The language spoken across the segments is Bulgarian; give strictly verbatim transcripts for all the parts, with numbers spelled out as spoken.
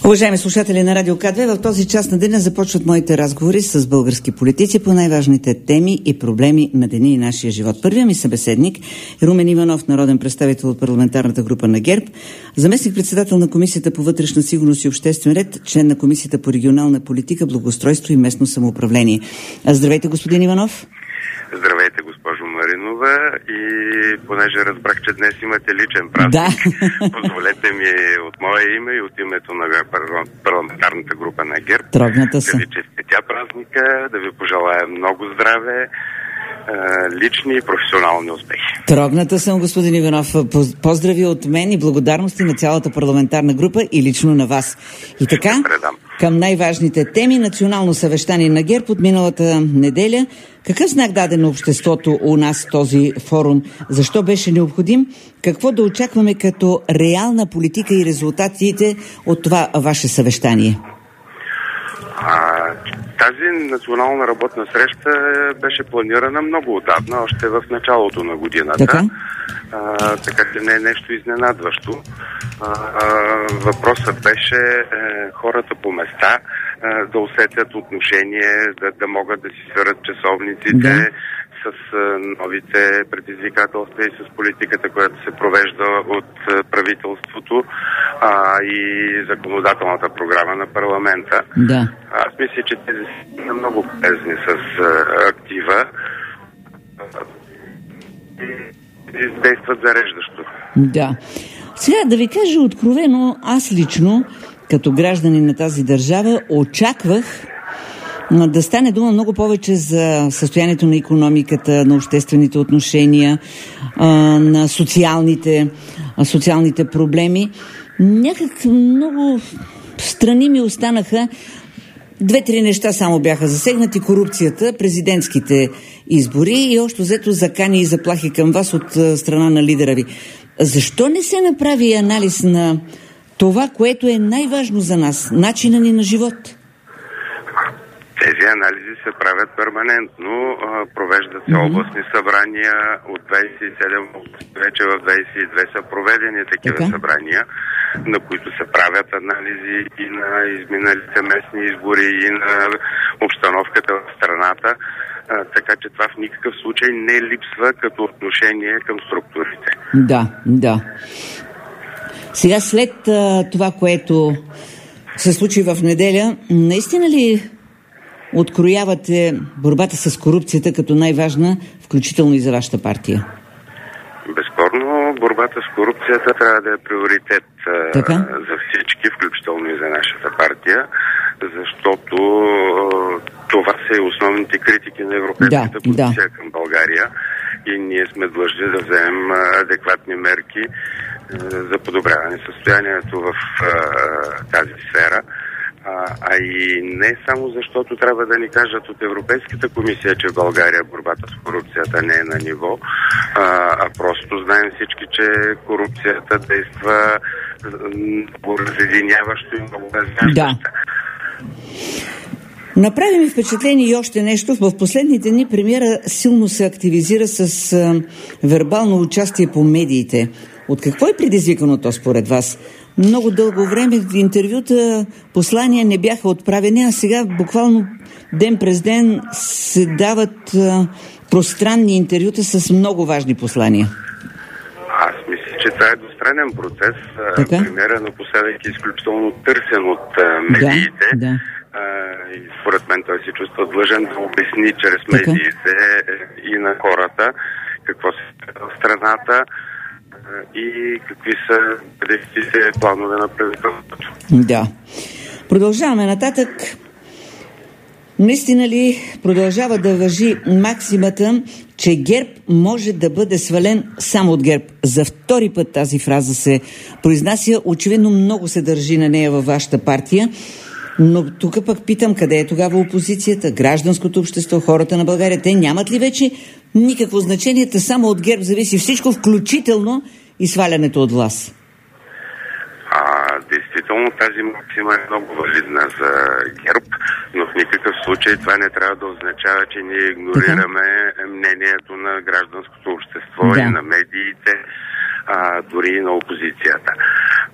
Уважаеми слушатели на Радио К две, в този час на деня започват моите разговори с български политици по най-важните теми и проблеми на деня и нашия живот. Първият ми събеседник е Румен Иванов, народен представител от парламентарната група на ГЕРБ, заместник-председател на Комисията по вътрешна сигурност и обществен ред, член на Комисията по регионална политика, благоустройство и местно самоуправление. Здравейте, господин Иванов. Здравейте, госпожо Маринова, и понеже разбрах, че днес имате личен празник, да. позволете ми от мое име и от името на парламентарната група на ГЕРБ Трогната са. да ви честитя празника, да ви пожелая много здраве, лични и професионални успехи. Трогната съм, господин Иванов. Поздрави от мен и благодарности на цялата парламентарна група и лично на вас. И така, към най-важните теми, национално съвещание на ГЕРБ от миналата неделя. Какъв знак даде на обществото у нас този форум? Защо беше необходим? Какво да очакваме като реална политика и резултатите от това ваше съвещание? А, тази национална работна среща беше планирана много отдавна, още в началото на годината. Така, а, така че не е нещо изненадващо. А, а, въпросът беше е, хората по места е, да усетят отношение, да, да могат да си сверят часовниците, да, с новите предизвикателства и с политиката, която се провежда от правителството, а, и законодателната програма на парламента. Да. Аз мисля, че тези са много полезни с а, актива и действат зареждащо. Да. Сега да ви кажа откровено, аз лично, като гражданин на тази държава, очаквах да стане дума много повече за състоянието на икономиката, на обществените отношения, на социалните, социалните проблеми. Някак много страни ми останаха. Две-три неща само бяха засегнати. Корупцията, президентските избори и още взето закани и заплахи към вас от страна на лидера ви. Защо не се направи анализ на това, което е най-важно за нас, начина ни на живот? Тези анализи се правят перманентно, провеждат се mm-hmm. областни събрания, от двадесет и седем вече в двадесет и две са проведени такива okay. събрания, на които се правят анализи и на изминалите местни избори, и на обстановката в страната, така че това в никакъв случай не липсва като отношение към структурите. Да, да. Сега след а, това, което се случи в неделя, наистина ли откроявате борбата с корупцията като най-важна, включително и за вашата партия? Безспорно, борбата с корупцията трябва да е приоритет така? за всички, включително и за нашата партия, защото това са и основните критики на Европейската да, комисия да. към България и ние сме длъжни да вземем адекватни мерки за подобряване състоянието в тази сфера. А, а и не само защото трябва да ни кажат от Европейската комисия, че в България борбата с корупцията не е на ниво, а, а просто знаем всички, че корупцията действа много разединяващо и много разяждащо. Да. Направи ми впечатление и още нещо. В последните дни премиера силно се активизира с а, вербално участие по медиите. От какво е предизвикано то според вас? Много дълго време в интервюта послания не бяха отправени, а сега буквално ден през ден се дават а, пространни интервюта с много важни послания. Аз мисля, че това е двустранен процес. Така? Премиера напоследък е изключително търсен от а, медиите. Да, да. А, и според мен той се чувства длъжен да обясни чрез медиите и на хората какво се случва в страната и какви са бъдещите планове на правителството. Да. Продължаваме нататък. Наистина ли продължава да важи максимата, че ГЕРБ може да бъде свален само от ГЕРБ? За втори път тази фраза се произнася. Очевидно много се държи на нея във вашата партия. Но тук пък питам, къде е тогава опозицията, гражданското общество, хората на България? Те нямат ли вече никакво значение? Само от ГЕРБ зависи всичко, включително и свалянето от власт. А, действително тази максима е много валидна за ГЕРБ, но в никакъв случай това не трябва да означава, че ние игнорираме така? мнението на гражданското общество да. и на медиите, а, дори и на опозицията.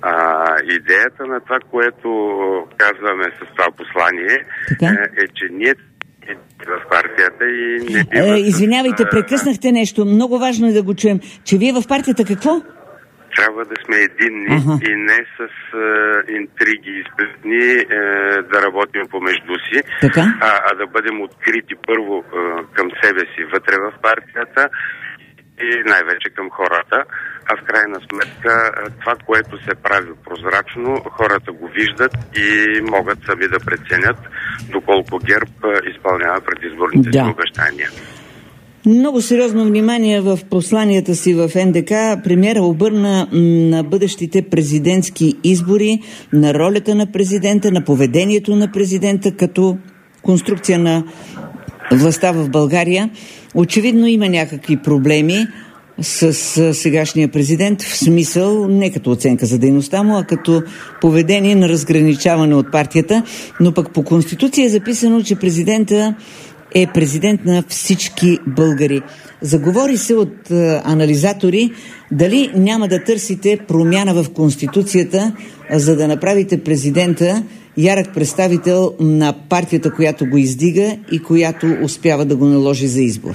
А, идеята на това, което казваме с това послание, е, е, че ние в партията и не бива... Е, извинявайте, прекъснахте нещо. Много важно е да го чуем. Че вие в партията какво? Трябва да сме единни, ага, и не с е, интриги и сплетни е, да работим помежду си, така? А, а да бъдем открити първо е, към себе си вътре в партията и най-вече към хората. А в крайна сметка това, което се прави прозрачно, хората го виждат и могат сами да преценят доколко ГЕРБ изпълнява предизборните да. си обещания. Много сериозно внимание в посланията си в Ен Де Ка премиера обърна на бъдещите президентски избори, на ролята на президента, на поведението на президента като конструкция на властта в България. Очевидно има някакви проблеми с сегашния президент, в смисъл не като оценка за дейността му, а като поведение на разграничаване от партията, но пък по Конституция е записано, че президента е президент на всички българи. Заговори се от а, анализатори дали няма да търсите промяна в Конституцията, а, за да направите президента ярък представител на партията, която го издига и която успява да го наложи за избор.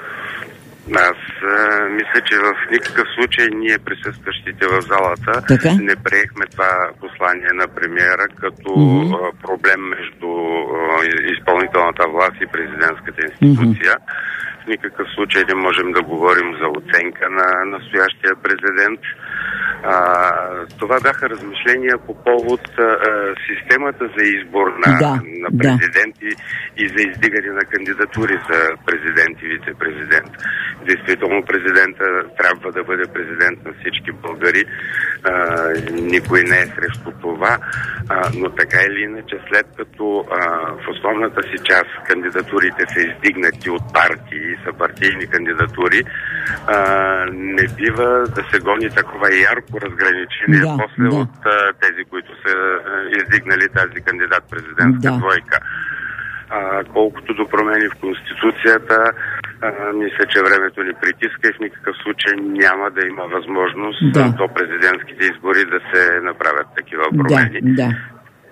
Аз а, мисля, че в никакъв случай ние, присъстващите в залата, така? не приехме това послание на премиера като mm-hmm. а, проблем между а, изпълнителната власт и президентската институция. Mm-hmm. В никакъв случай не можем да говорим за оценка на настоящия президент. А, това бяха размишления по повод а, системата за избор на, да, на президент да. и, и за издигане на кандидатури за президент и вице-президент. Действително президента трябва да бъде президент на всички българи. А, никой не е срещу това, а, но така или иначе, след като а, в основната си част кандидатурите са издигнати от партии и са партийни кандидатури, а, не бива да се гони такова ярко разграничение да, после да. от а, тези, които са издигнали тази кандидат-президентска да. двойка. А, колкото до промени в Конституцията, а, мисля, че времето ни притиска и в никакъв случай няма да има възможност да. до президентските избори да се направят такива промени. Да, да.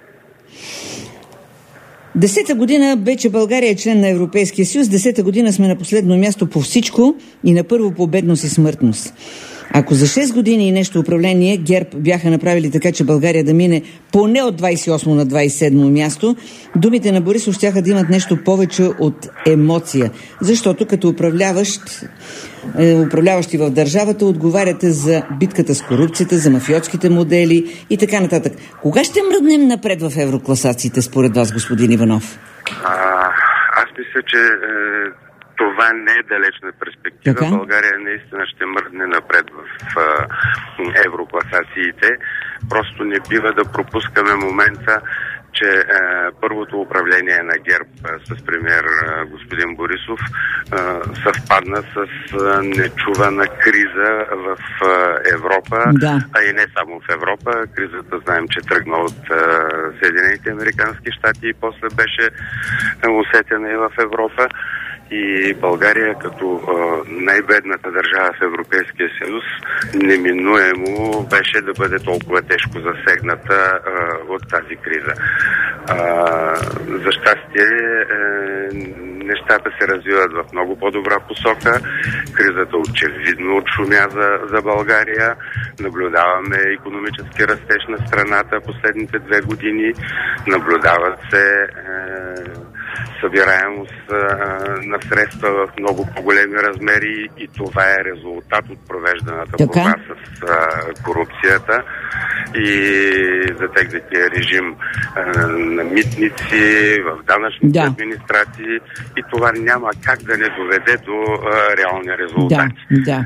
Десета година бе, че България е член на Европейския съюз. Десета година сме на последно място по всичко и на първо по бедност и смъртност. Ако за шест години и нещо управление ГЕРБ бяха направили така, че България да мине поне от двадесет и осмо на двадесет и седмо място, думите на Борисов щяха да имат нещо повече от емоция. Защото като управляващ, е, управляващи в държавата отговаряте за битката с корупцията, за мафиотските модели и така нататък. Кога ще мръднем напред в еврокласациите според вас, господин Иванов? А, аз мисля, че е... това не е далечна перспектива. Така? България наистина ще мръдне напред в а, еврокласациите. Просто не бива да пропускаме момента, че а, първото управление на ГЕРБ а, с премиер а, господин Борисов а, съвпадна с а, нечувана криза в а, Европа, да. а и не само в Европа. Кризата знаем, че тръгна от а, Съединените американски щати и после беше а, усетена и в Европа. И България като а, най-бедната държава в Европейския съюз неминуемо беше да бъде толкова тежко засегната а, от тази криза. А, за щастие е, нещата се развиват в много по-добра посока. Кризата очевидно отшумя за, за България. Наблюдаваме икономически растеж на страната последните две години. Наблюдават се е, събираемост а, на средства в много по-големи размери и това е резултат от провежданата борба с а, корупцията и затегнатия режим а, на митници, в данъчните да. администрации и това няма как да не доведе до а, реални резултати. Да, да.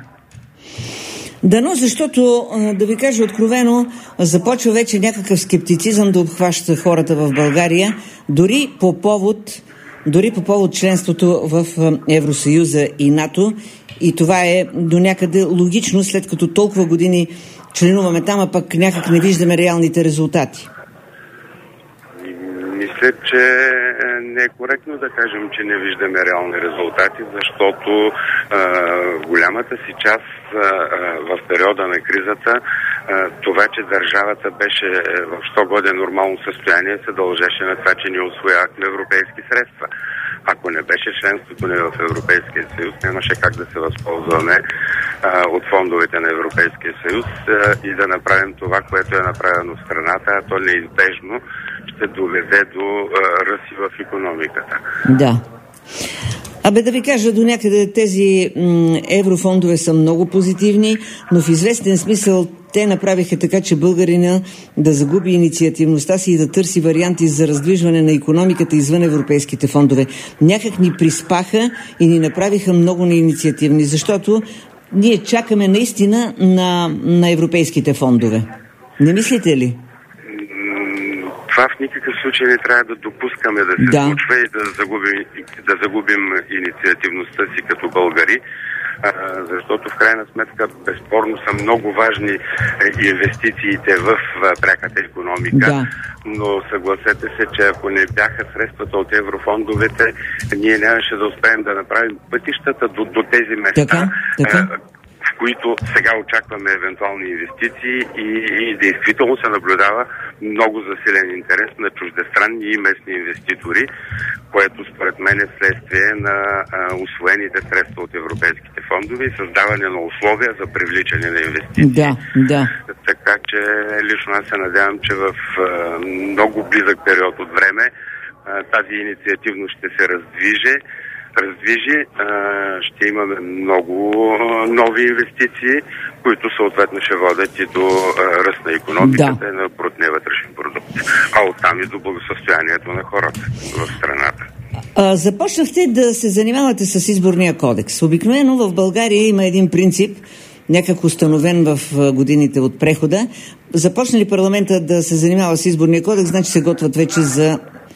Дано, защото, да ви кажа откровено, започва вече някакъв скептицизъм да обхваща хората в България, дори по повод, дори по повод членството в Евросъюза и НАТО. И това е до някъде логично, след като толкова години членуваме там, а пък някак не виждаме реалните резултати. Мисля, се, че не е коректно да кажем, че не виждаме реални резултати, защото а, голямата си част а, в периода на кризата а, това, че държавата беше в сто години нормално състояние, се дължеше на това, че не усвоявахме европейски средства. Ако не беше членството ни в Европейския съюз, нямаше как да се възползваме а, от фондовете на Европейския съюз а, и да направим това, което е направено в страната, а то неизбежно ще доведе до а, ръст в икономиката. Да. Абе да ви кажа, до някъде тези м, еврофондове са много позитивни, но в известен смисъл те направиха така, че българина да загуби инициативността си и да търси варианти за раздвижване на икономиката извън европейските фондове. Някак ни приспаха и ни направиха много неинициативни, защото ние чакаме наистина на, на европейските фондове. Не мислите ли? Това в никакъв случай не трябва да допускаме да се да. случва и да загубим, да загубим инициативността си като българи, а, защото в крайна сметка безспорно са много важни инвестициите в пряката икономика, да. Но съгласете се, че ако не бяха средствата от еврофондовете, ние нямаше да успеем да направим пътищата до, до тези места. Така, така. В които сега очакваме евентуални инвестиции и, и действително се наблюдава много засилен интерес на чуждестранни и местни инвеститори, което според мен е следствие на а, усвоените средства от европейските фондове и създаване на условия за привличане на инвестиции. Да, да. Така че лично аз се надявам, че в а, много близък период от време а, тази инициативност ще се раздвиже, раздвижи, ще имаме много нови инвестиции, които съответно ще водят и до ръст на икономиката, да. И на брутния вътрешен продукт, а оттам и до благосъстоянието на хората в страната. А, започнахте да се занимавате с изборния кодекс. Обикновено в България има един принцип, някак установен в годините от прехода. Започна ли парламента да се занимава с изборния кодекс, значи се готвят вече за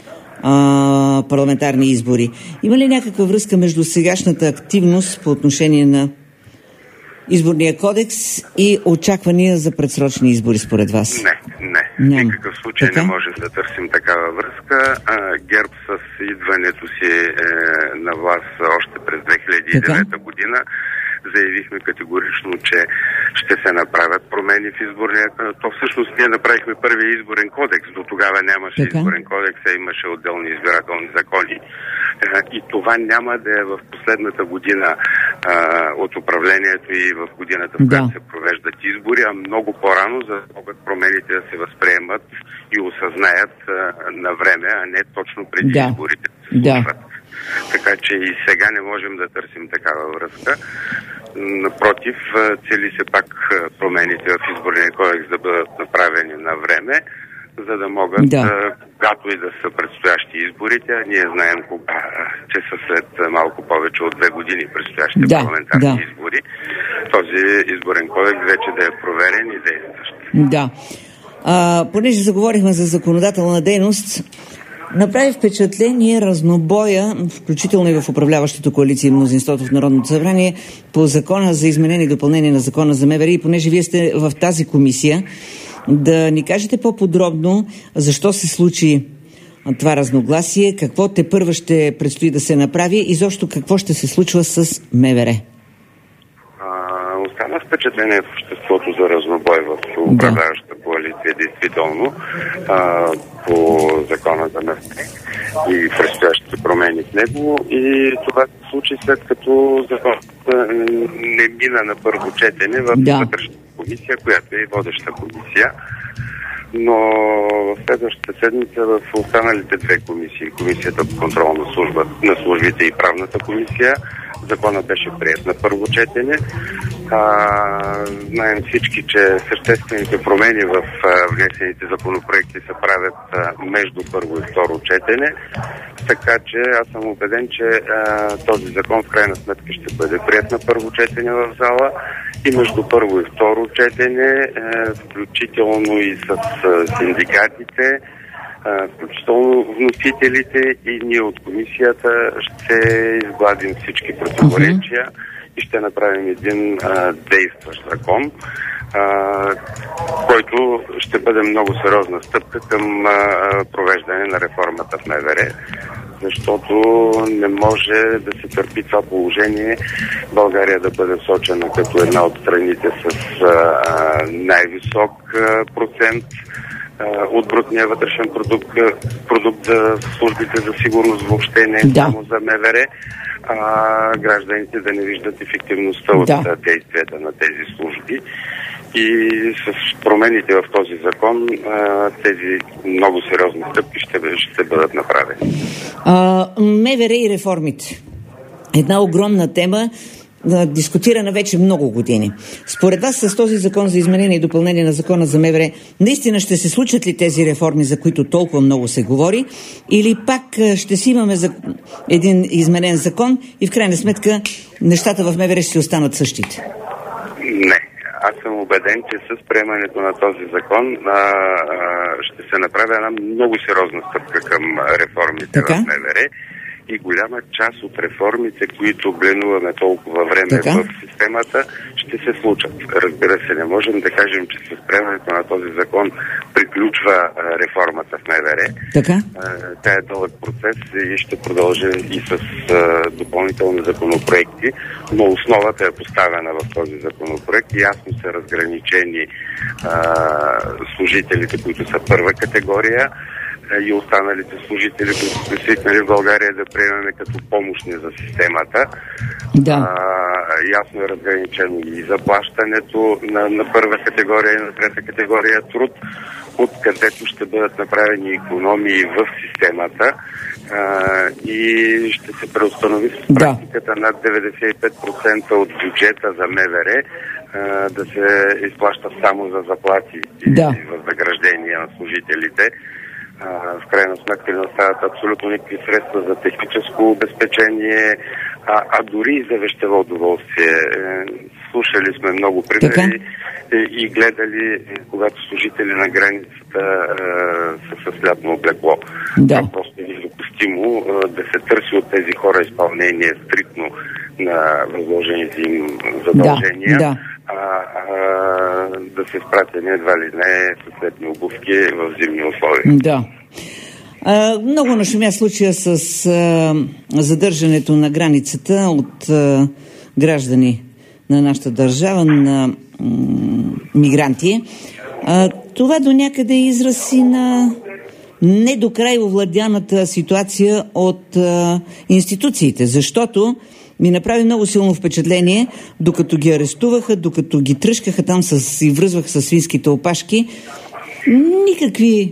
Uh, парламентарни избори. Има ли някаква връзка между сегашната активност по отношение на изборния кодекс и очаквания за предсрочни избори според вас? Не, не. В никакъв случай така? Не можем да търсим такава връзка. А, ГЕРБ с идването си е, на власт още през две хиляди и девета година заявихме категорично, че ще се направят промени в изборния. То всъщност ние направихме първия изборен кодекс. До тогава нямаше така? Изборен кодекс, а имаше отделни избирателни закони. И това няма да е в последната година а, от управлението и в годината, в която да. се провеждат избори, а много по-рано, за да могат промените да се възприемат и осъзнаят а, на време, а не точно преди да. изборите да се случват. Да. Така че и сега не можем да търсим такава връзка. Напротив, цели се пак промените в изборния кодекс да бъдат направени на време, за да могат, да. когато и да са предстоящи изборите, ние знаем кога, че са след малко повече от две години предстоящите да, парламентарни да. избори, този изборен кодекс вече да е проверен и действащ. Да. А, понеже заговорихме за законодателна дейност, направи впечатление разнобоя, включително и в управляващата коалиция и мнозинството в Народното събрание, по закона за изменение и допълнение на закона за МВР. И понеже вие сте в тази комисия, да ни кажете по-подробно защо се случи това разногласие, какво тепърва ще предстои да се направи и защо какво ще се случва с МВР. Остана впечатление в обществото за разнобой в управляващата коалиция, действително, а, по закона за МВР и предстоящите промени в него. И това се случи след като законът не мина на първо четене в да. вътрешната комисия, която е и водеща комисия. Но в следващата седмица в останалите две комисии, комисията по контрол на, служба, на службите и правната комисия, законът беше приет на първо четене. А, знаем всички, че съществените промени в а, внесените законопроекти се правят а, между първо и второ четене. Така че аз съм убеден, че а, този закон в крайна сметка ще бъде приет на първо четене в зала и между първо и второ четене, а, включително и с а, синдикатите, включително вносителите и ние от комисията ще изгладим всички противоречия uh-huh. и ще направим един а, действащ закон. а, който ще бъде много сериозна стъпка към а, провеждане на реформата в МВР, защото не може да се търпи това положение България да бъде сочена като една от страните с а, най-висок а, процент а, от брутния вътрешен продукт, продукт за службите за сигурност, въобще не да. само за МВР, а гражданите да не виждат ефективността да. от действията на тези служби. И с промените в този закон тези много сериозни стъпки ще, ще бъдат направени. А, МВР и реформите. Една огромна тема, дискутирана вече много години. Според вас с този закон за изменение и допълнение на закона за МВР, наистина ще се случат ли тези реформи, за които толкова много се говори, или пак ще си имаме за един изменен закон и в крайна сметка нещата в МВР ще останат същите? Не. Аз съм убеден, че с приемането на този закон а, а, ще се направи една много сериозна стъпка към реформите така? в МВР и голяма част от реформите, които бленуваме толкова време така? в системата, ще се случат. Разбира се, не можем да кажем, че с приемането на този закон приключва а, реформата в МВР. Така? А, тя е дълъг процес и ще продължи и с а, допълнителни законопроекти, но основата е поставена в този законопроект и ясно са разграничени а, служителите, които са първа категория, и останалите служители, които сме свикнали в България да приемаме като помощни за системата. Да. А, ясно е разграничено и заплащането на, на първа категория и на трета категория труд, откъдето ще бъдат направени икономии в системата а, и ще се преустанови с практиката да. над деветдесет и пет процента от бюджета за МВР а, да се изплаща само за заплати да. и възнаграждения на служителите. Uh, в крайна сметка не остават абсолютно никакви средства за техническо обезпечение, а, а дори и за вещево удоволствие. Слушали сме много примери и, и гледали, когато служители на границата uh, са с лятно облекло. Да. Това просто е недопустимо uh, да се търси от тези хора изпълнение стриктно на възложените им задължения. Да. Да. А, а, да се изпратени едва ли не с летни обувки в зимни условия. Да. А, много нашумя случая с а, задържането на границата от а, граждани на нашата държава, на м- мигранти. А, това до някъде е израз и на не до край овладяната ситуация от а, институциите, защото ми направи много силно впечатление, докато ги арестуваха, докато ги тръшкаха там с, и връзваха с свинските опашки, никакви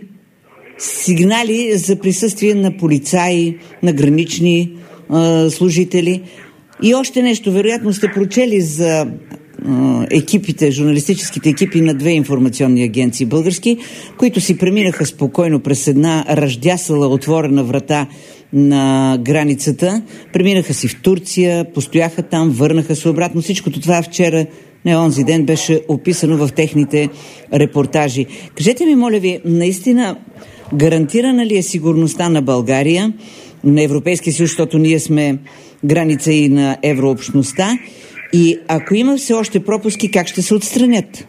сигнали за присъствие на полицаи, на гранични а, служители. И още нещо, вероятно сте прочели за а, екипите, журналистическите екипи на две информационни агенции български, които си преминаха спокойно през една ръждясала отворена врата на границата, преминаха си в Турция, постояха там, върнаха се обратно. Всичкото това вчера, не онзи ден, беше описано в техните репортажи. Кажете ми, моля ви, наистина гарантирана ли е сигурността на България, на Европейския съюз, защото ние сме граница и на еврообщността, и ако има все още пропуски, как ще се отстранят?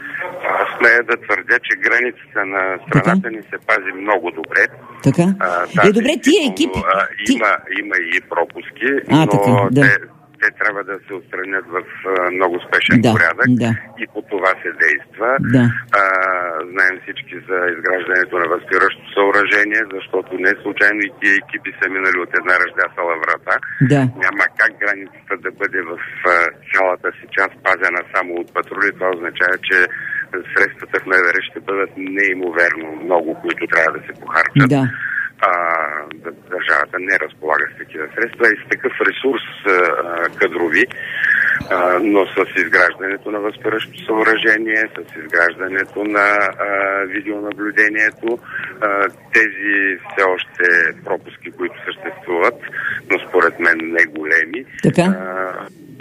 Смея да твърдя, че границата на страната така? ни се пази много добре. Така? А, е, добре, тия екипи... А, ти... има, има и пропуски, а, но така, да. те, те трябва да се отстранят в а, много спешен да, порядък да. и по това се действа. Да. А, знаем всички за изграждането на възпиращо съоръжение, защото не случайно и тия екипи са минали от една ръждясала врата. Да. Няма как границата да бъде в а, цялата си част пазена само от патрули. Това означава, че средствата в МВР ще бъдат неимоверно много, които трябва да се похарчат. Да. А, държавата не разполага с такива средства и с такъв ресурс а, кадрови, а, но с изграждането на възпиращо съоръжение, с изграждането на а, видеонаблюдението, а, тези все още пропуски, които съществуват, но според мен не големи, така? А,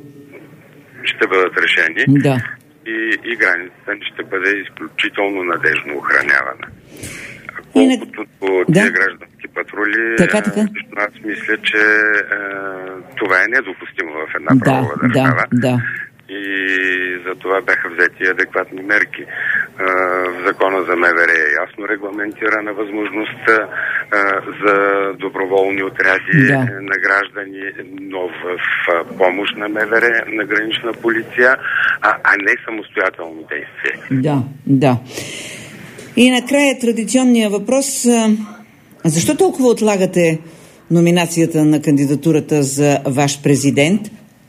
ще бъдат решени. Да. И, и границата ни ще бъде изключително надежно охранявана. Колкото по тия да. граждански патрули, така, така. аз мисля, че е, това е недопустимо в една правова да, държава. Да, да. и за това бяха взети адекватни мерки. В закона за МВР е ясно регламентирана възможността за доброволни отряди да. на граждани, но в помощ на МВР, на гранична полиция, а, а не самостоятелно действие. Да, да. И накрая традиционния въпрос. Защо толкова отлагате номинацията на кандидатурата за ваш президент?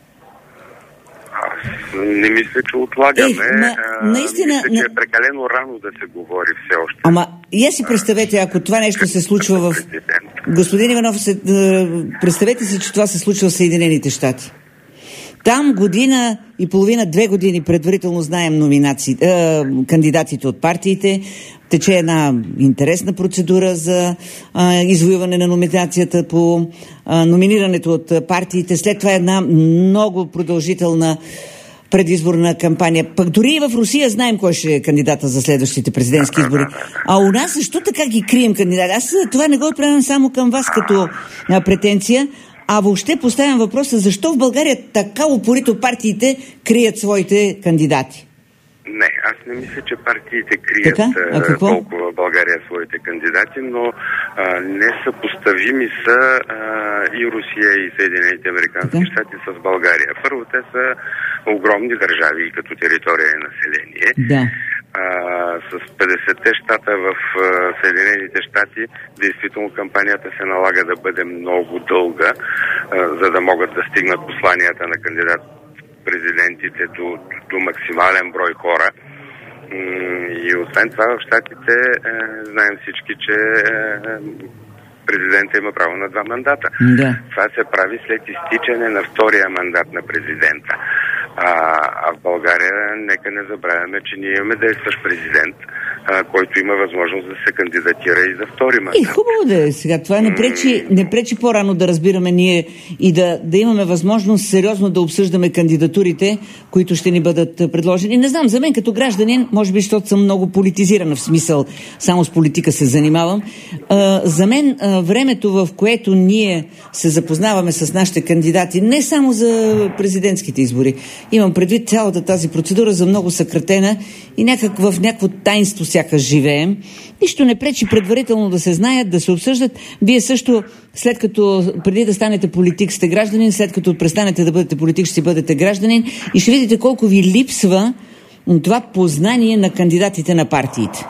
Аз не мисля, че отлагаме. Е, ма, наистина, мисля, че е прекалено рано да се говори все още. Ама, я си представете, ако това нещо се случва в... Господин Иванов, се, представете си, че това се случва в Съединените щати. Там година и половина, две години предварително знаем номинации, е, кандидатите от партиите. Тече една интересна процедура за а, извоюване на номинацията по а, номинирането от партиите. След това една много продължителна предизборна кампания. Пък дори и в Русия знаем кой ще е кандидата за следващите президентски избори. А у нас защо така ги крием кандидати? Аз това не го отправям само към вас като а, претенция, а въобще поставям въпроса, защо в България така упорито партиите крият своите кандидати? Не, аз не мисля, че партиите крият толкова в България своите кандидати, но а, несъпоставими са а, и Русия, и Съединените американски щати с България. Първо, те са огромни държави като територия и население. Да. А, с петдесетте щата в а, Съединените щати, действително кампанията се налага да бъде много дълга, а, за да могат да стигнат посланията на кандидат президентите до, до максимален брой хора. И освен това в щатите е, знаем всички, че е, президента има право на два мандата. Да. Това се прави след изтичане на втория мандат на президента. А, а в България нека не забравяме, че ние имаме действащ президент, а, който има възможност да се кандидатира и за втори мандат. И хубаво да е сега. Това не пречи, не пречи по-рано да разбираме ние и да, да имаме възможност сериозно да обсъждаме кандидатурите, които ще ни бъдат предложени. Не знам, за мен като гражданин, може би, защото съм много политизирана, в смисъл само с политика се занимавам, а, за мен а, времето, в което ние се запознаваме с нашите кандидати, не само за президентските избори, имам предвид цялата тази процедура за много съкратена и някак в някакво таинство сякаш живеем. Нищо не пречи предварително да се знаят, да се обсъждат. Вие също, след като преди да станете политик сте гражданин, след като престанете да бъдете политик ще бъдете гражданин и ще видите колко ви липсва това познание на кандидатите на партиите.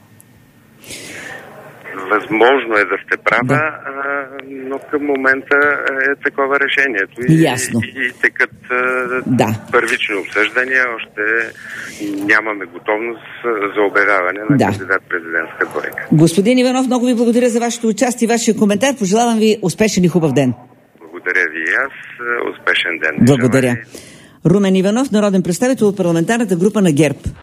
Възможно е да сте права, да. Но към момента е такова решението. И, Ясно. И, и текат да. първични обсъждания, още нямаме готовност за обявяване на да. кандидат-президентска двойка. Господин Иванов, много ви благодаря за вашето участие и вашия коментар. Пожелавам ви успешен и хубав ден. Благодаря ви и аз. Успешен ден. Благодаря. Румен Иванов, народен представител от парламентарната група на ГЕРБ.